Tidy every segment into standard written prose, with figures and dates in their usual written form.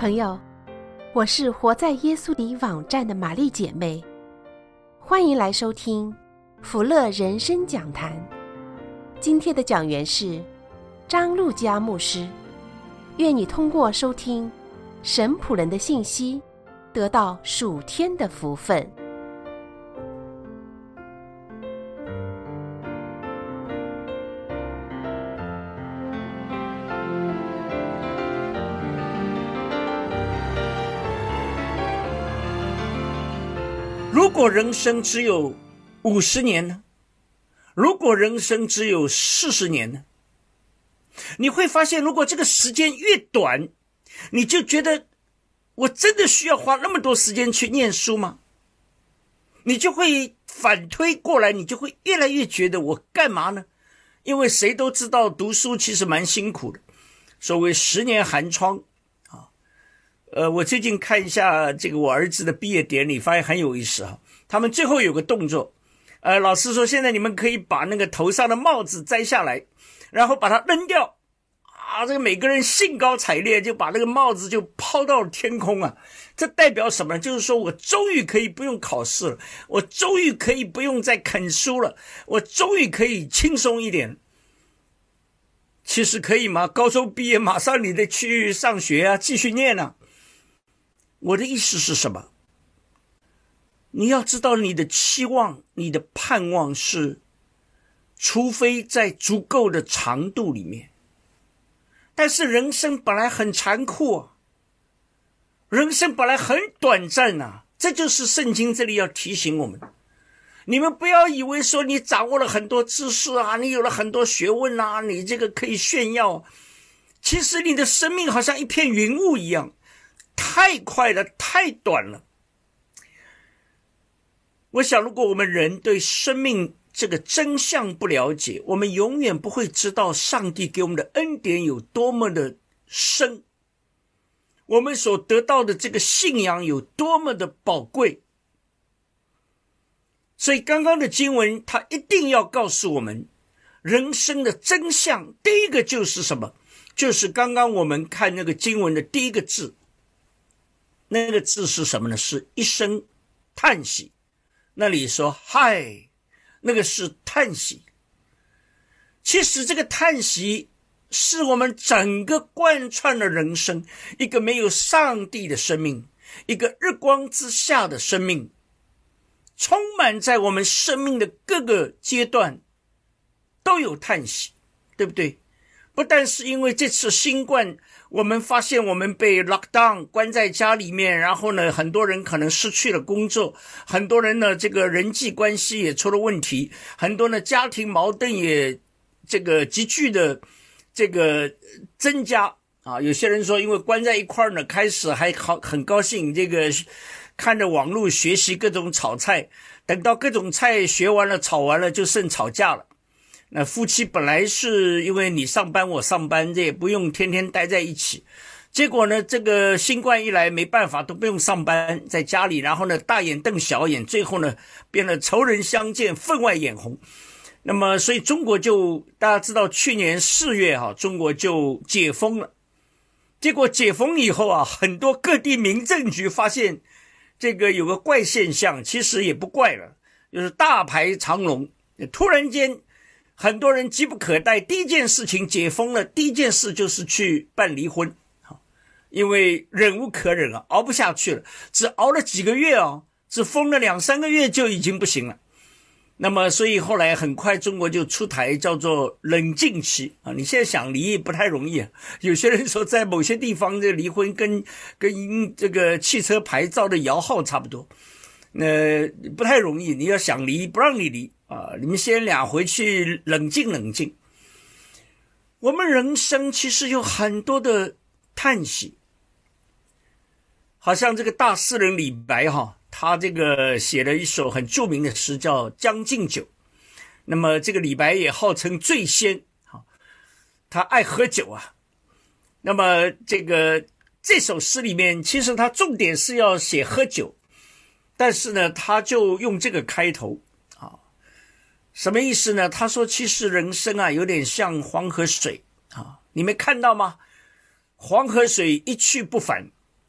朋友，我是活在耶稣里网站的玛丽姐妹，欢迎来收听福乐人生讲坛。今天的讲员是张路嘉牧师，愿你通过收听神仆人的信息，得到属天的福分。 如果人生只有50年呢？如果人生只有40年呢？你会发现，如果这个时间越短，你就觉得我真的需要花那么多时间去念书吗？你就会反推过来，你就会越来越觉得我干嘛呢？因为谁都知道读书其实蛮辛苦的，所谓10年寒窗我最近看一下这个我儿子的毕业典礼，发现很有意思啊。他们最后有个动作，老师说现在你们可以把那个头上的帽子摘下来，然后把它扔掉这个每个人兴高采烈就把那个帽子就抛到了天空啊。这代表什么？就是说我终于可以不用考试了，我终于可以不用再啃书了，我终于可以轻松一点。其实可以吗？高中毕业马上你得去上学啊，继续念啊。我的意思是什么？你要知道，你的期望，你的盼望是，除非在足够的长度里面。但是人生本来很残酷啊，人生本来很短暂啊，这就是圣经这里要提醒我们。你们不要以为说你掌握了很多知识啊，你有了很多学问啊，你这个可以炫耀。其实你的生命好像一片云雾一样，太快了，太短了。我想如果我们人对生命这个真相不了解，我们永远不会知道上帝给我们的恩典有多么的深，我们所得到的这个信仰有多么的宝贵。所以刚刚的经文它一定要告诉我们人生的真相。第一个就是什么？就是刚刚我们看那个经文的第一个字，那个字是什么呢？是一声叹息。那里说嗨，那个是叹息。其实这个叹息是我们整个贯穿的人生，一个没有上帝的生命，一个日光之下的生命，充满在我们生命的各个阶段都有叹息，对不对？不但是因为这次新冠，我们发现我们被 lock down 关在家里面，然后呢很多人可能失去了工作，很多人呢这个人际关系也出了问题，很多呢家庭矛盾也这个急剧的这个增加有些人说因为关在一块呢，开始还很高兴，这个看着网络学习各种炒菜，等到各种菜学完了炒完了就剩吵架了。那夫妻本来是因为你上班我上班，这也不用天天待在一起，结果呢这个新冠一来没办法，都不用上班，在家里，然后呢大眼瞪小眼，最后呢变得仇人相见分外眼红。那么所以中国就大家知道去年4月中国就解封了。结果解封以后很多各地民政局发现这个有个怪现象，其实也不怪了，就是大排长龙，突然间很多人急不可待，第一件事情解封了，第一件事就是去办离婚，因为忍无可忍熬不下去了，只熬了几个月只封了2-3个月就已经不行了。那么所以后来很快中国就出台叫做冷静期你现在想离不太容易有些人说在某些地方这离婚跟这个汽车牌照的摇号差不多，不太容易，你要想离不让你离你们先俩回去冷静冷静。我们人生其实有很多的叹息，好像这个大诗人李白他这个写了一首很著名的诗叫《将进酒》。那么这个李白也号称醉仙他爱喝酒那么这首诗里面其实他重点是要写喝酒，但是呢他就用这个开头什么意思呢？他说其实人生有点像黄河水你没看到吗？黄河水一去不返，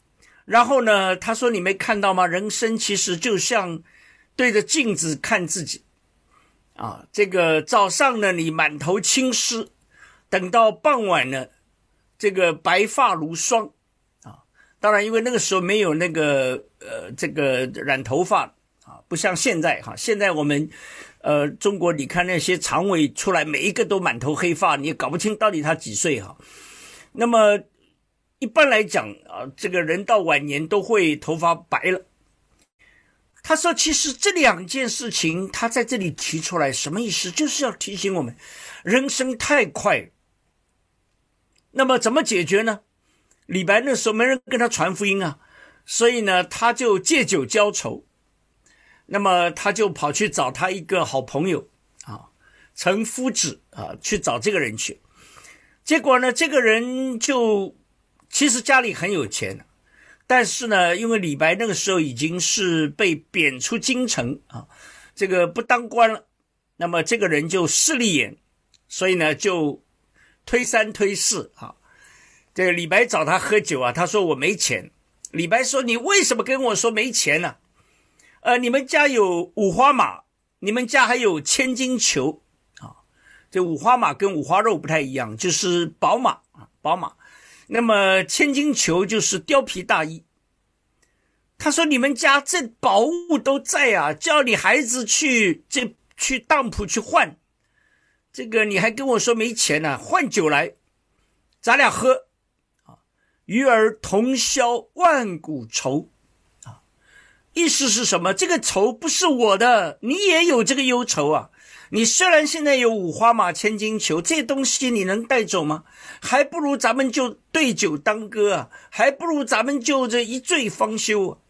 然后呢，他说你没看到吗？人生其实就像对着镜子看自己啊。这个早上呢，你满头青丝，等到傍晚呢，这个白发如霜啊。当然，因为那个时候没有那个这个染头发啊，不像现在哈。现在我们中国，你看那些常委出来，每一个都满头黑发，你也搞不清到底他几岁哈。那么一般来讲啊，这个人到晚年都会头发白了。他说其实这两件事情他在这里提出来什么意思？就是要提醒我们人生太快了。那么怎么解决呢？李白那时候没人跟他传福音啊，所以呢他就借酒浇愁。那么他就跑去找他一个好朋友啊，陈夫子啊，去找这个人去。结果呢，这个人就其实家里很有钱，但是呢，因为李白那个时候已经是被贬出京城啊，这个不当官了，那么这个人就势利眼，所以呢就推三推四啊。这个李白找他喝酒啊，他说我没钱。李白说你为什么跟我说没钱呢？你们家有五花马，你们家还有千金裘啊。这五花马跟五花肉不太一样，就是宝马啊，宝马。那么千金裘就是貂皮大衣。他说你们家这宝物都在啊，叫你孩子去当铺去换，这个你还跟我说没钱啊，换酒来咱俩喝啊，与尔同销万古愁。意思是什么？这个愁不是我的，你也有这个忧愁啊。你虽然现在有五花马千金裘，这些东西你能带走吗？还不如咱们就对酒当歌啊，还不如咱们就这一醉方休啊。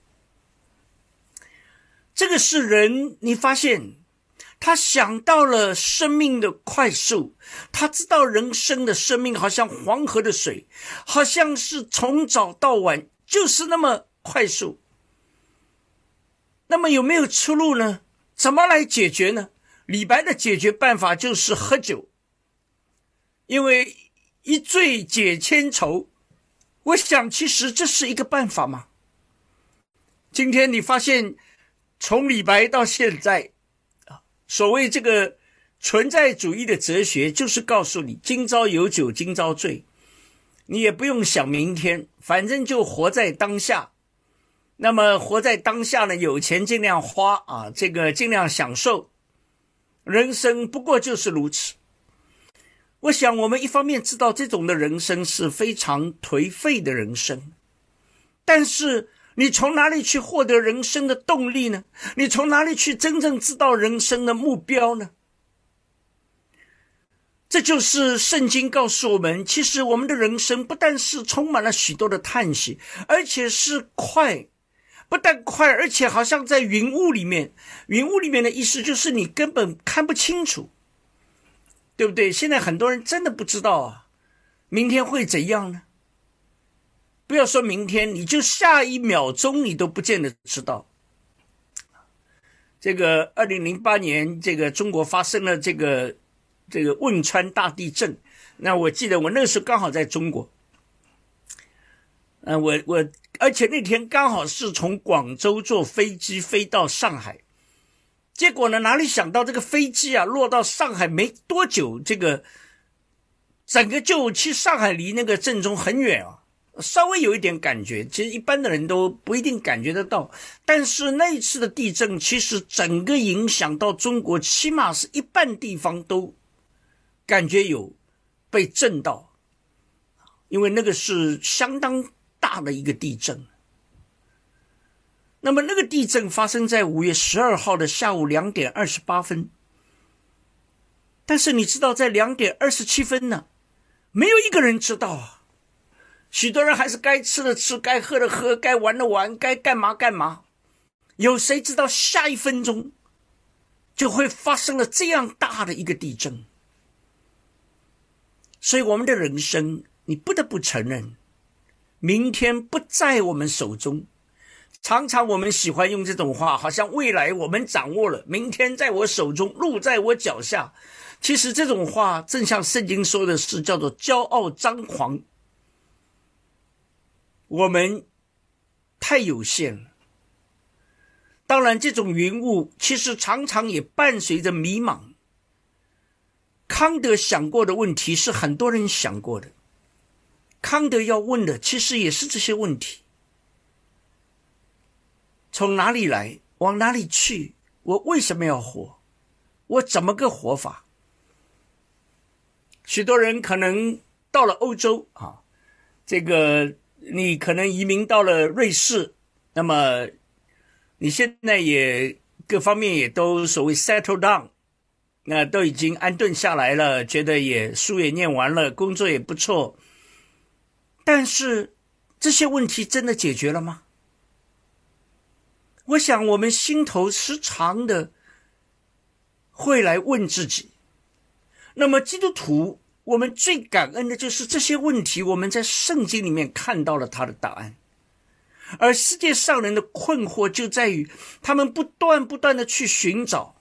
这个是人，你发现他想到了生命的快速，他知道人生的生命好像黄河的水，好像是从早到晚就是那么快速。那么有没有出路呢？怎么来解决呢？李白的解决办法就是喝酒，因为一醉解千愁。我想其实这是一个办法嘛。今天你发现从李白到现在，所谓这个存在主义的哲学就是告诉你今朝有酒今朝醉，你也不用想明天，反正就活在当下。那么活在当下呢，有钱尽量花啊，这个尽量享受，人生不过就是如此。我想我们一方面知道这种的人生是非常颓废的人生，但是你从哪里去获得人生的动力呢？你从哪里去真正知道人生的目标呢？这就是圣经告诉我们，其实我们的人生不但是充满了许多的叹息，而且是快。不但快，而且好像在云雾里面。云雾里面的意思就是你根本看不清楚，对不对？现在很多人真的不知道啊，明天会怎样呢？不要说明天，你就下一秒钟你都不见得知道。这个2008年，这个中国发生了这个汶川大地震。那我记得我那个时候刚好在中国。而且那天刚好是从广州坐飞机飞到上海，结果呢，哪里想到这个飞机啊落到上海没多久，这个整个就其实上海离那个震中很远啊，稍微有一点感觉，其实一般的人都不一定感觉得到。但是那一次的地震，其实整个影响到中国，起码是一半地方都感觉有被震到，因为那个是相当大的一个地震。那么那个地震发生在5月12号的下午2点28分，但是你知道在2点27分呢，没有一个人知道啊。许多人还是该吃的吃，该喝的喝，该玩的玩，该干嘛干嘛。有谁知道下一分钟就会发生了这样大的一个地震？所以我们的人生，你不得不承认，明天不在我们手中。常常我们喜欢用这种话，好像未来我们掌握了，明天在我手中，路在我脚下。其实这种话正像圣经说的是叫做骄傲张狂。我们太有限了。当然，这种云雾其实常常也伴随着迷茫。康德想过的问题是很多人想过的，康德要问的其实也是这些问题：从哪里来，往哪里去，我为什么要活，我怎么个活法？许多人可能到了欧洲啊，这个你可能移民到了瑞士，那么你现在也各方面也都所谓 settle down， 那都已经安顿下来了，觉得也书也念完了，工作也不错。但是这些问题真的解决了吗？我想我们心头时常的会来问自己。那么基督徒，我们最感恩的就是这些问题我们在圣经里面看到了他的答案。而世界上人的困惑就在于他们不断的去寻找。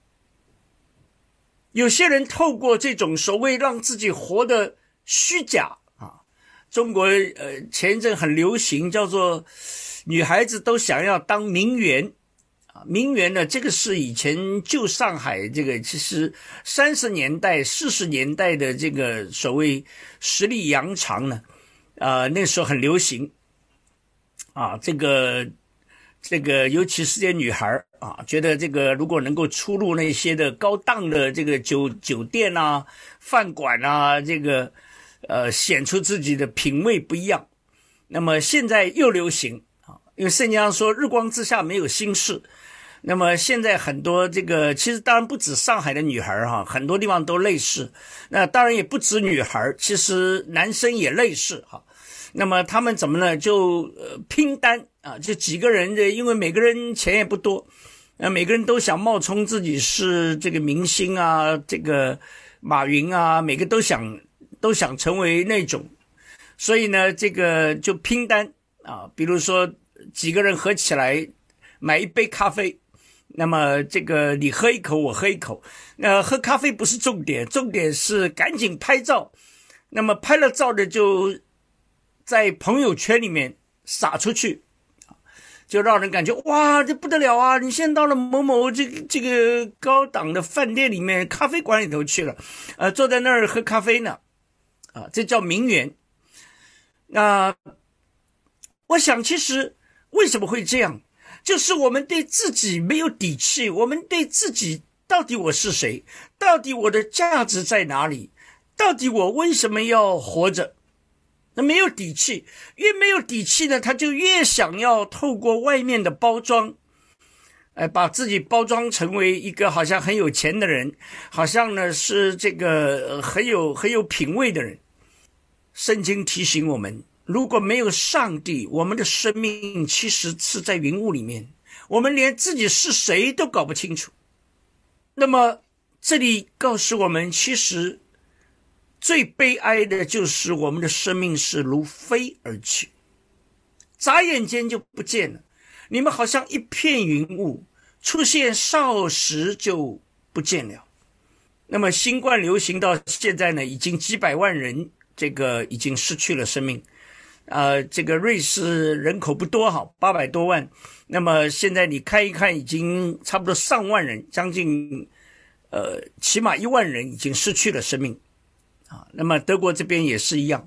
有些人透过这种所谓让自己活得虚假啊，中国前一阵很流行叫做女孩子都想要当名媛啊，名媛呢，这个是以前旧上海这个其实30年代40年代的这个所谓实力扬长呢，那时候很流行啊，这个尤其是这些女孩啊，觉得这个如果能够出入那些的高档的这个酒店啊、饭馆啊，这个显出自己的品味不一样。那么现在又流行啊，因为圣经上说日光之下没有新事。那么现在很多这个其实当然不止上海的女孩哈，很多地方都类似。那当然也不止女孩，其实男生也类似哈。那么他们怎么呢？就拼单啊，就几个人的，因为每个人钱也不多，每个人都想冒充自己是这个明星啊，这个马云啊，每个都想成为那种，所以呢，这个就拼单啊，比如说几个人合起来买一杯咖啡，那么这个你喝一口，我喝一口，喝咖啡不是重点，重点是赶紧拍照，那么拍了照的就在朋友圈里面撒出去，就让人感觉哇，这不得了啊！你现在到了某某这个高档的饭店里面、咖啡馆里头去了，坐在那儿喝咖啡呢，这叫名媛。那我想，其实为什么会这样？就是我们对自己没有底气，我们对自己到底我是谁？到底我的价值在哪里？到底我为什么要活着？那没有底气，越没有底气呢，他就越想要透过外面的包装，把自己包装成为一个好像很有钱的人，好像呢是这个很有品味的人。圣经提醒我们，如果没有上帝，我们的生命其实是在云雾里面，我们连自己是谁都搞不清楚。那么这里告诉我们，其实最悲哀的就是我们的生命是如飞而去，眨眼间就不见了。你们好像一片云雾，出现少时就不见了。那么新冠流行到现在呢，已经几百万人这个已经失去了生命。这个瑞士人口不多哈，800多万。那么现在你看一看，已经差不多上万人，将近起码1万人已经失去了生命。那么德国这边也是一样，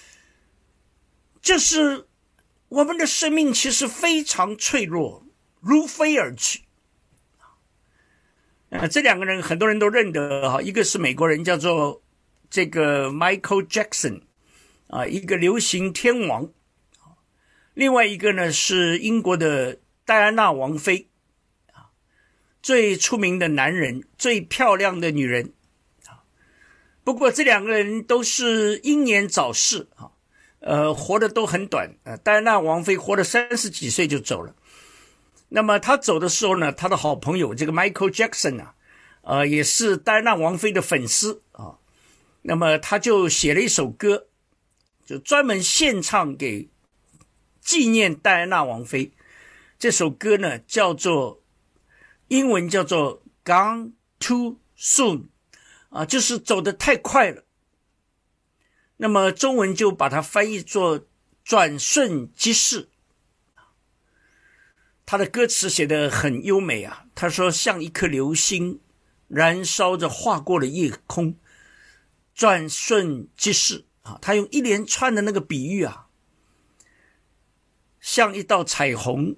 就是我们的生命其实非常脆弱，如飞而去。这两个人很多人都认得哈，一个是美国人叫做这个 Michael Jackson 一个流行天王，另外一个呢是英国的戴安娜王妃，最出名的男人，最漂亮的女人。不过这两个人都是英年早逝活得都很短。戴安娜王妃活了30几岁就走了。那么他走的时候呢，他的好朋友这个 Michael Jackson 也是戴安娜王妃的粉丝那么他就写了一首歌，就专门献唱给纪念戴安娜王妃。这首歌呢英文叫做 Gone Too Soon就是走得太快了。那么中文就把它翻译作转瞬即逝。 他的歌词写得很优美啊，他说像一颗流星燃烧着划过了夜空，转瞬即逝啊，他用一连串的那个比喻啊，像一道彩虹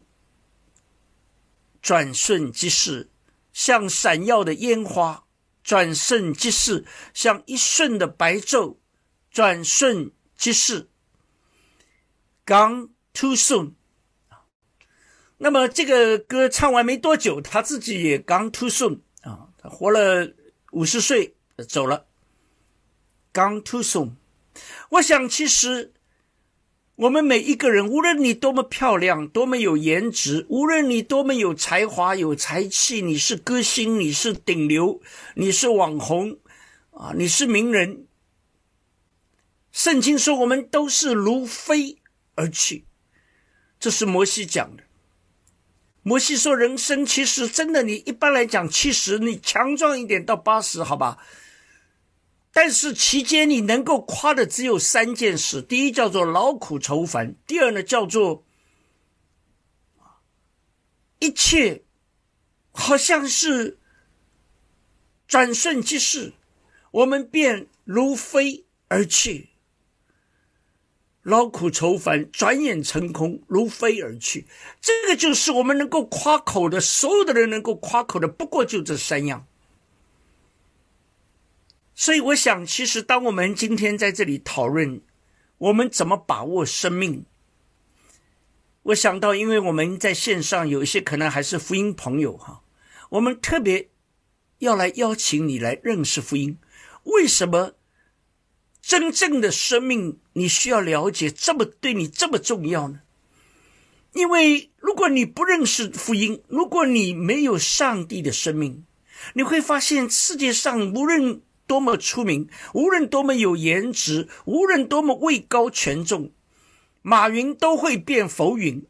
转瞬即逝，像闪耀的烟花转瞬即逝，像一瞬的白昼转瞬即逝， Gone too soon。 那么这个歌唱完没多久，他自己也 Gone too soon 啊，他活了50岁走了， Gone too soon。 我想其实我们每一个人，无论你多么漂亮，多么有颜值，无论你多么有才华有才气，你是歌星，你是顶流，你是网红啊，你是名人，圣经说我们都是如飞而去，这是摩西讲的。摩西说人生其实真的，你一般来讲70，你强壮一点到80，好吧，但是期间你能够夸的只有3件事，第一叫做劳苦愁烦，第二呢叫做一切好像是转瞬即逝，我们便如飞而去，劳苦愁烦转眼成空，如飞而去。这个就是我们能够夸口的，所有的人能够夸口的不过就这3样。所以我想其实当我们今天在这里讨论我们怎么把握生命，我想到因为我们在线上有一些可能还是福音朋友哈，我们特别要来邀请你来认识福音。为什么真正的生命你需要了解对你这么重要呢？因为如果你不认识福音，如果你没有上帝的生命，你会发现世界上无论多么出名，无论多么有颜值，无论多么位高权重，马云都会变浮云。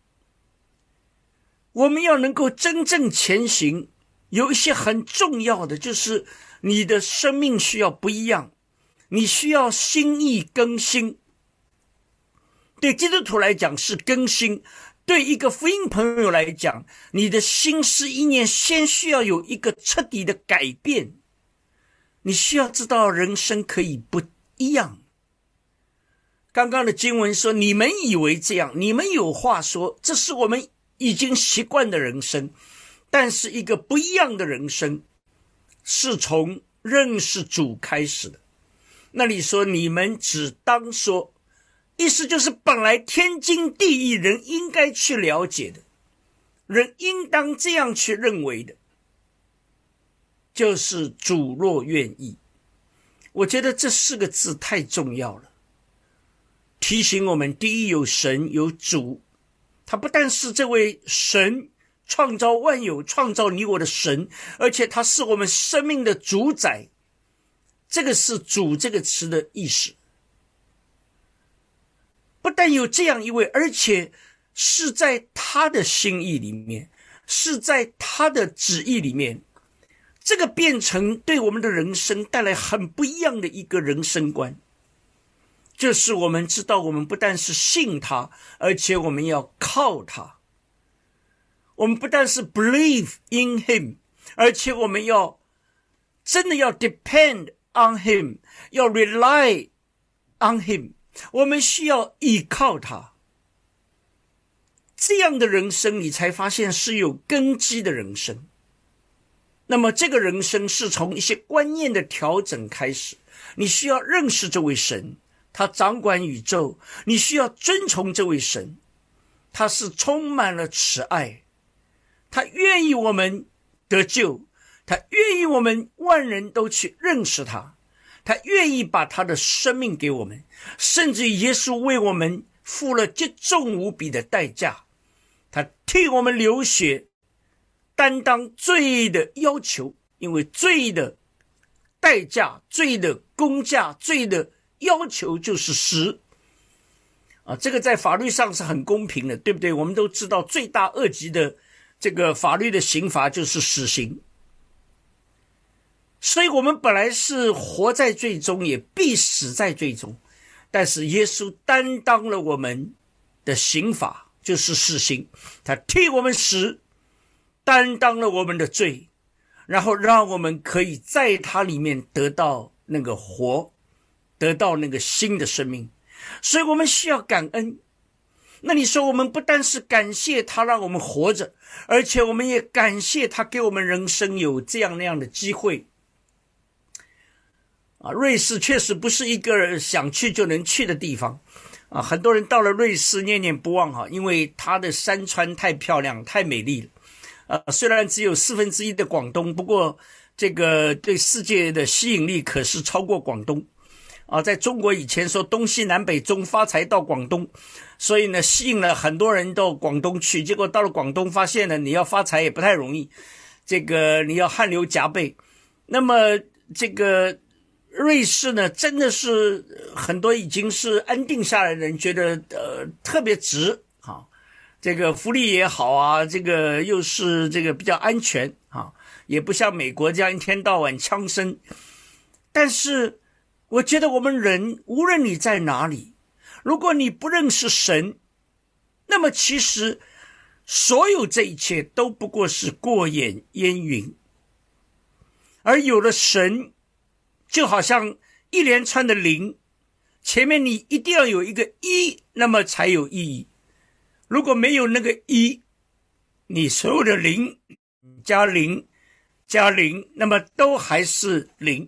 我们要能够真正前行，有一些很重要的，就是你的生命需要不一样，你需要心意更新。对基督徒来讲是更新，对一个福音朋友来讲，你的心思意念先需要有一个彻底的改变。你需要知道人生可以不一样。刚刚的经文说，你们以为这样，你们有话说，这是我们已经习惯的人生。但是一个不一样的人生是从认识主开始的。那里说你们只当说，意思就是本来天经地义，人应该去了解的，人应当这样去认为的，就是主若愿意。我觉得这4个字太重要了，提醒我们，第一有神有主，他不但是这位神创造万有创造你我的神，而且他是我们生命的主宰，这个是主这个词的意思。不但有这样一位，而且是在他的心意里面，是在他的旨意里面，这个变成对我们的人生带来很不一样的一个人生观。就是我们知道，我们不但是信他，而且我们要靠他。我们不但是 believe in him， 而且我们真的要 depend on him， 要 rely on him， 我们需要依靠他。这样的人生你才发现是有根基的人生。那么这个人生是从一些观念的调整开始，你需要认识这位神，他掌管宇宙，你需要遵从这位神，他是充满了慈爱，他愿意我们得救，他愿意我们万人都去认识他，他愿意把他的生命给我们，甚至耶稣为我们付了极重无比的代价，他替我们流血，担当罪的要求，因为罪的代价，罪的工价，罪的要求就是死啊，这个在法律上是很公平的，对不对？我们都知道罪大恶极的这个法律的刑罚就是死刑。所以我们本来是活在罪中，也必死在罪中，但是耶稣担当了我们的刑罚， 就是死刑，他替我们死，担当了我们的罪，然后让我们可以在他里面得到那个活，得到那个新的生命。所以我们需要感恩。那你说我们不单是感谢他让我们活着，而且我们也感谢他给我们人生有这样那样的机会。瑞士确实不是一个想去就能去的地方。很多人到了瑞士念念不忘，因为它的山川太漂亮太美丽了。虽然只有1/4的广东，不过这个对世界的吸引力可是超过广东。在中国以前说东西南北中发财到广东，所以呢吸引了很多人到广东去，结果到了广东发现呢，你要发财也不太容易，这个你要汗流浃背。那么这个瑞士呢，真的是很多已经是安定下来的人觉得特别值啊，这个福利也好啊，这个又是这个比较安全啊，也不像美国这样一天到晚枪声。但是我觉得我们人无论你在哪里，如果你不认识神，那么其实所有这一切都不过是过眼烟云。而有了神，就好像一连串的零，前面你一定要有一个一，那么才有意义。如果没有那个一，你所有的零加零加零，那么都还是零。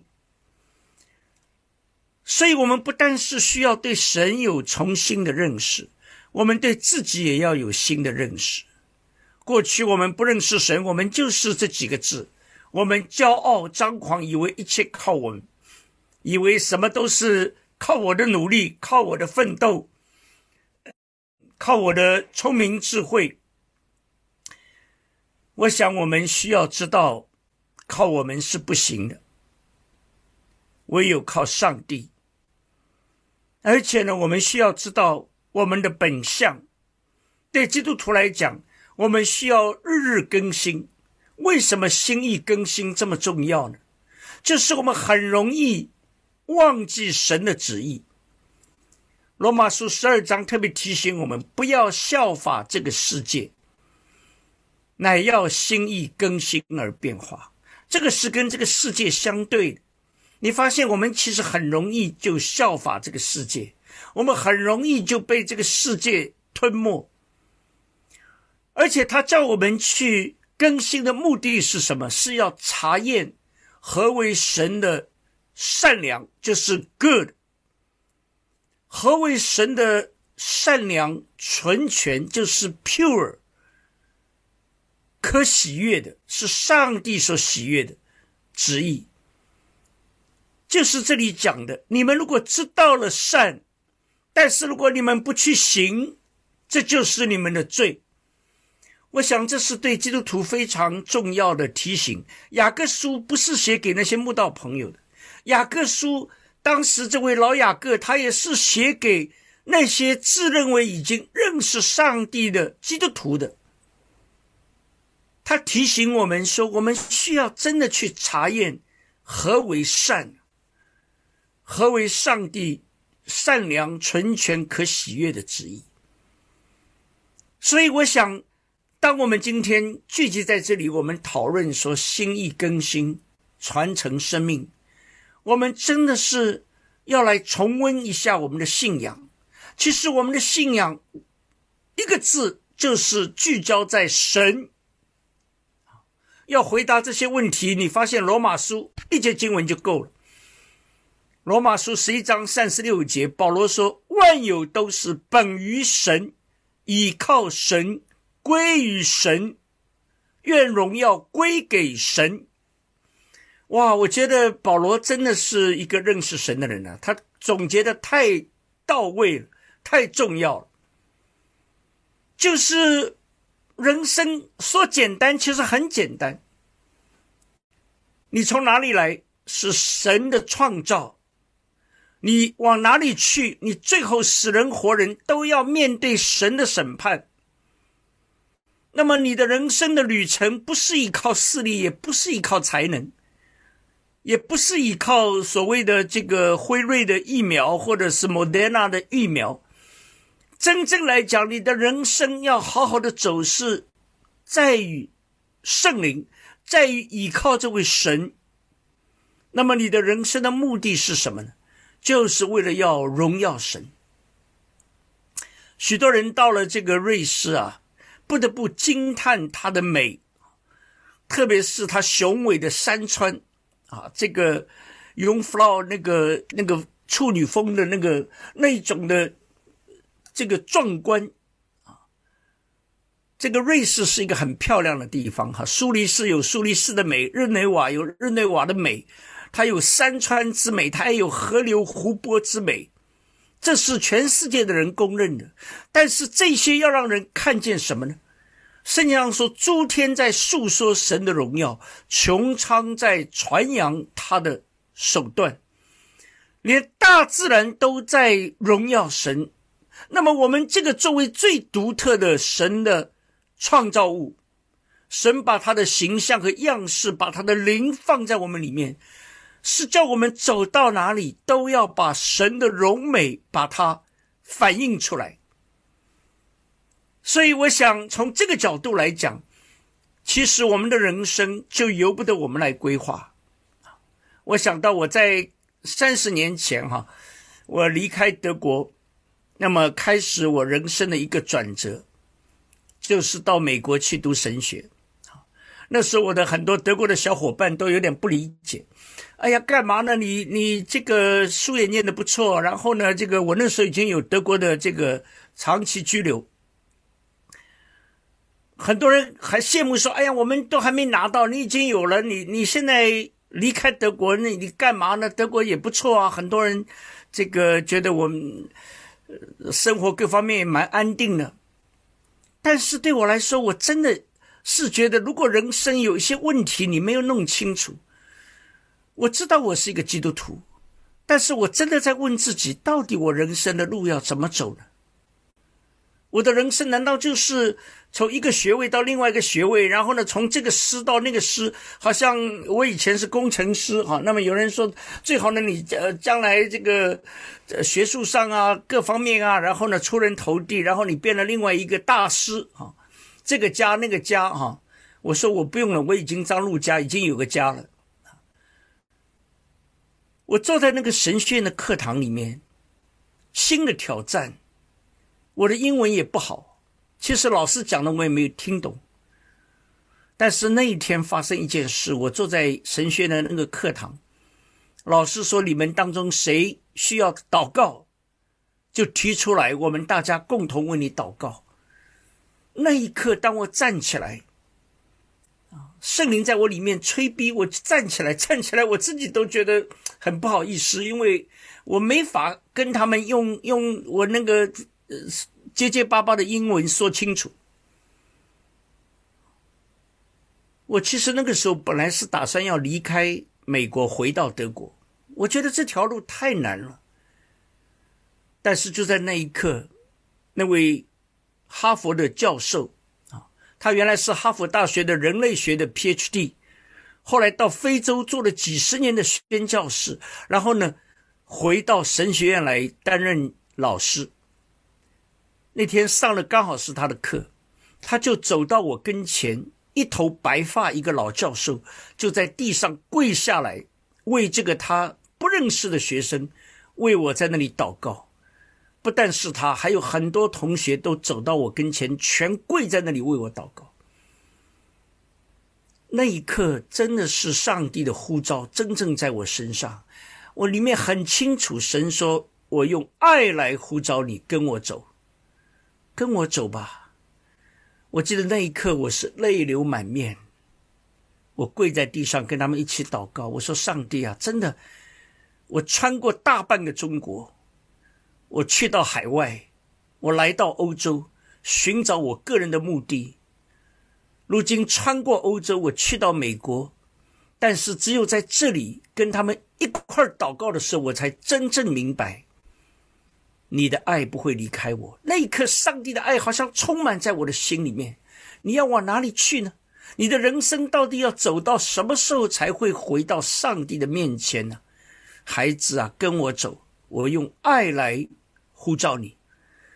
所以我们不但是需要对神有重新的认识，我们对自己也要有新的认识。过去我们不认识神，我们就是这几个字，我们骄傲张狂，以为一切靠我们，以为什么都是靠我的努力，靠我的奋斗，靠我的聪明智慧。我想我们需要知道，靠我们是不行的，唯有靠上帝。而且呢，我们需要知道我们的本相。对基督徒来讲，我们需要日日更新。为什么心意更新这么重要呢？就是我们很容易忘记神的旨意。罗马书12章特别提醒我们，不要效法这个世界，乃要心意更新而变化。这个是跟这个世界相对的。你发现我们其实很容易就效法这个世界，我们很容易就被这个世界吞没。而且他叫我们去更新的目的是什么？是要查验何为神的善良，就是 good。 何为神的善良纯全，就是 pure， 可喜悦的，是上帝所喜悦的旨意。就是这里讲的，你们如果知道了善，但是如果你们不去行，这就是你们的罪。我想这是对基督徒非常重要的提醒。雅各书不是写给那些慕道朋友的，雅各书当时这位老雅各，他也是写给那些自认为已经认识上帝的基督徒的。他提醒我们说，我们需要真的去查验何为善，何为上帝善良纯全可喜悦的旨意。所以我想，当我们今天聚集在这里，我们讨论说心意更新传承生命，我们真的是要来重温一下我们的信仰。其实我们的信仰一个字，就是聚焦在神。要回答这些问题，你发现罗马书一节经文就够了。罗马书11章36节，保罗说，万有都是本于神，倚靠神，归于神，愿荣耀归给神。哇，我觉得保罗真的是一个认识神的人啊，他总结的太到位了，太重要了。就是人生说简单，其实很简单。你从哪里来，是神的创造。你往哪里去，你最后死人活人都要面对神的审判。那么你的人生的旅程不是依靠势力，也不是依靠才能，也不是依靠所谓的这个辉瑞的疫苗或者是 Moderna 的疫苗， 真正来讲，你的人生要好好的走，是在于圣灵，在于依靠这位神。那么你的人生的目的是什么呢？就是为了要荣耀神。许多人到了这个瑞士啊，不得不惊叹它的美，特别是它雄伟的山川啊，这个Jungfrau那个处女峰的那种的这个壮观啊。这个瑞士是一个很漂亮的地方哈，苏黎世有苏黎世的美，日内瓦有日内瓦的美，它有山川之美，它也有河流湖泊之美，这是全世界的人公认的。但是这些要让人看见什么呢？圣经上说，诸天在述说神的荣耀，穹苍在传扬他的手段，连大自然都在荣耀神。那么我们这个作为最独特的神的创造物，神把他的形象和样式，把他的灵放在我们里面，是叫我们走到哪里都要把神的荣美把它反映出来。所以我想从这个角度来讲，其实我们的人生就由不得我们来规划。我想到我在30年前我离开德国，那么开始我人生的一个转折，就是到美国去读神学。那时候我的很多德国的小伙伴都有点不理解，哎呀，干嘛呢？你这个书也念得不错，然后呢，这个我那时候已经有德国的这个长期居留，很多人还羡慕说，哎呀，我们都还没拿到，你已经有了，你现在离开德国，你干嘛呢？德国也不错啊，很多人这个觉得我们生活各方面也蛮安定的。但是对我来说，我真的是觉得，如果人生有一些问题你没有弄清楚，我知道我是一个基督徒，但是我真的在问自己，到底我人生的路要怎么走呢？我的人生难道就是从一个学位到另外一个学位，然后呢从这个师到那个师？好像我以前是工程师那么有人说最好呢你将来这个学术上啊各方面啊，然后呢出人头地，然后你变了另外一个大师这个家那个家我说我不用了，我已经张陆家已经有个家了。我坐在那个神学院的课堂里面，新的挑战，我的英文也不好，其实老师讲的我也没有听懂。但是那一天发生一件事，我坐在神学院的那个课堂，老师说你们当中谁需要祷告，就提出来，我们大家共同为你祷告。那一刻当我站起来，圣灵在我里面催逼我站起来，我自己都觉得很不好意思，因为我没法跟他们用我那个结结巴巴的英文说清楚。我其实那个时候本来是打算要离开美国回到德国，我觉得这条路太难了。但是就在那一刻，那位哈佛的教授他原来是哈佛大学的人类学的 PhD， 后来到非洲做了几十年的宣教士，然后呢回到神学院来担任老师。那天上了刚好是他的课，他就走到我跟前，一头白发一个老教授就在地上跪下来，为这个他不认识的学生，为我在那里祷告。不但是他，还有很多同学都走到我跟前，全跪在那里为我祷告。那一刻真的是上帝的呼召真正在我身上，我里面很清楚，神说我用爱来呼召你，跟我走，跟我走吧。我记得那一刻我是泪流满面，我跪在地上跟他们一起祷告，我说上帝啊，真的，我穿过大半个中国，我去到海外，我来到欧洲寻找我个人的目的，如今穿过欧洲，我去到美国，但是只有在这里跟他们一块祷告的时候，我才真正明白你的爱不会离开我。那一刻上帝的爱好像充满在我的心里面。你要往哪里去呢？你的人生到底要走到什么时候才会回到上帝的面前呢？孩子啊，跟我走，我用爱来呼召你。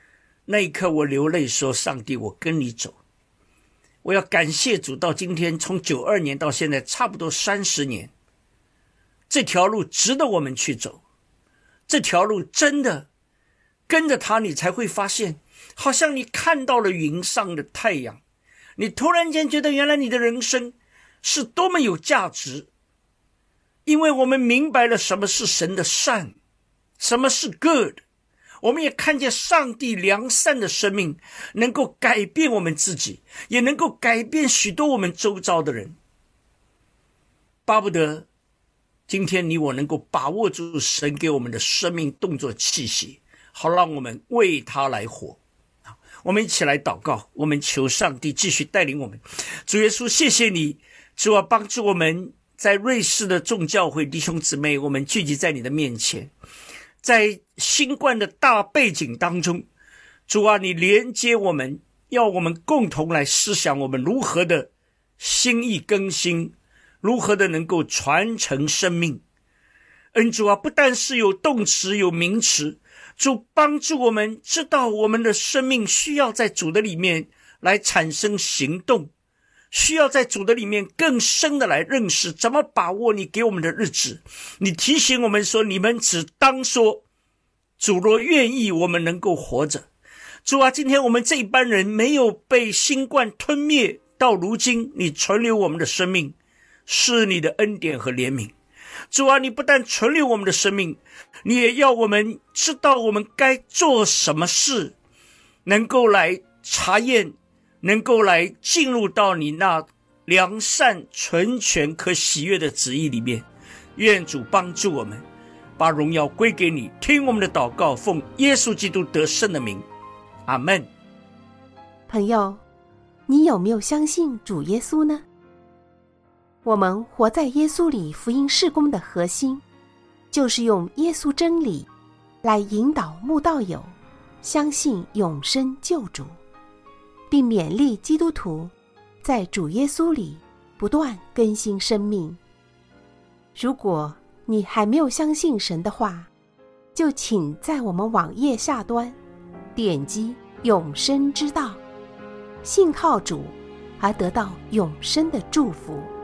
那一刻我流泪说，上帝，我跟你走。我要感谢主，到今天从92年到现在差不多30年，这条路值得我们去走。这条路真的跟着他，你才会发现好像你看到了云上的太阳，你突然间觉得原来你的人生是多么有价值。因为我们明白了什么是神的善，什么是 good， 我们也看见上帝良善的生命能够改变我们自己，也能够改变许多我们周遭的人。巴不得今天你我能够把握住神给我们的生命动作气息，好让我们为他来活。我们一起来祷告，我们求上帝继续带领我们。主耶稣，谢谢你，主啊，帮助我们在瑞士的众教会弟兄姊妹，我们聚集在你的面前，在新冠的大背景当中，主啊，你连接我们，要我们共同来思想我们如何的心意更新，如何的能够传承生命。恩主啊，不但是有动词有名词，主帮助我们知道我们的生命需要在主的里面来产生行动，需要在主的里面更深的来认识怎么把握你给我们的日子。你提醒我们说，你们只当说，主若愿意，我们能够活着。主啊，今天我们这一班人没有被新冠吞灭，到如今你存留我们的生命，是你的恩典和怜悯。主啊，你不但存留我们的生命，你也要我们知道我们该做什么事，能够来查验，能够来进入到你那良善纯全可喜悦的旨意里面。愿主帮助我们，把荣耀归给你。听我们的祷告，奉耶稣基督得胜的名，阿们。 朋友，你有没有相信主耶稣呢？我们活在耶稣里福音事工的核心，就是用耶稣真理来引导慕道友相信永生救主，并勉励基督徒在主耶稣里不断更新生命。如果你还没有相信神的话，就请在我们网页下端点击永生之道，信靠主而得到永生的祝福。